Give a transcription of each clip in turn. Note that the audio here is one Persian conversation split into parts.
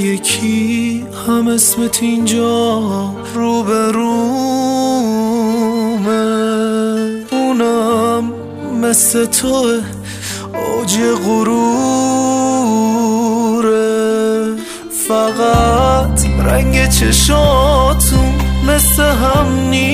یکی هم اسمت اینجا روبرومه، اونم مثل توه اوج غروره. فقط رنگ چشاتون مثل هم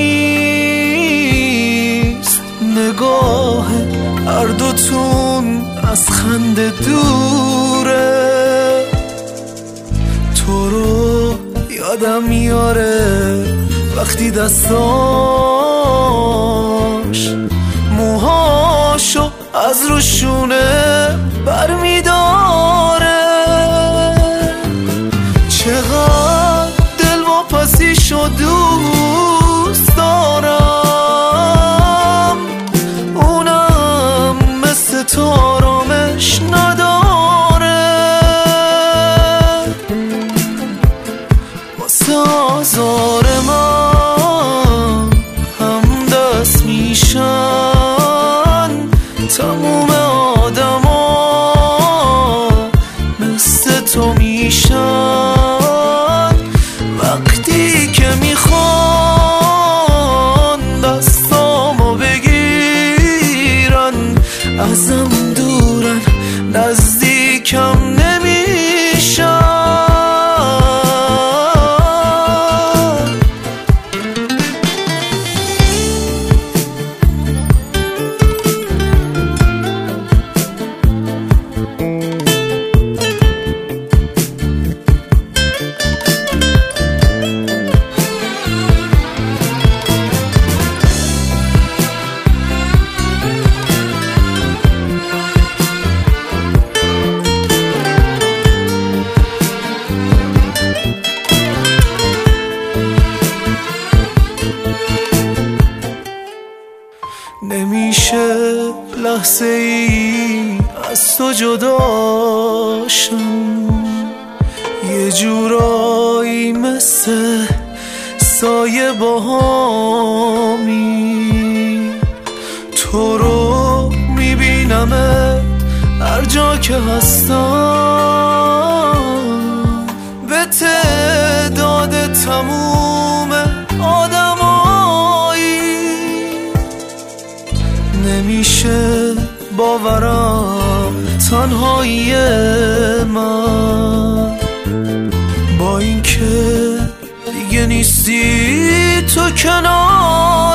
نیست، نگاه هر دوتون از خنده دوره. تو رو یادم میاره وقتی دستاش موهاشو از روشونه برمیداره. چقدر دلواپسیشو دوست دارم، اونم مثل تو آرامش نداره. واسه آزار من هم دست میشن تموم آدما، مثل تو میشن وقتی که میخوان دستامو بگیرن. ازم دورن نزدیکم نمیشن. نمیشه لحظه ای از تو جداشم، یه جورایی مثل سایه باهامی. تو رو میبینم هر جا که هستم، به تعداد تموم آدمایی. نمیشه باورم تنهایی من، با اینکه دیگه نیستی تو کنار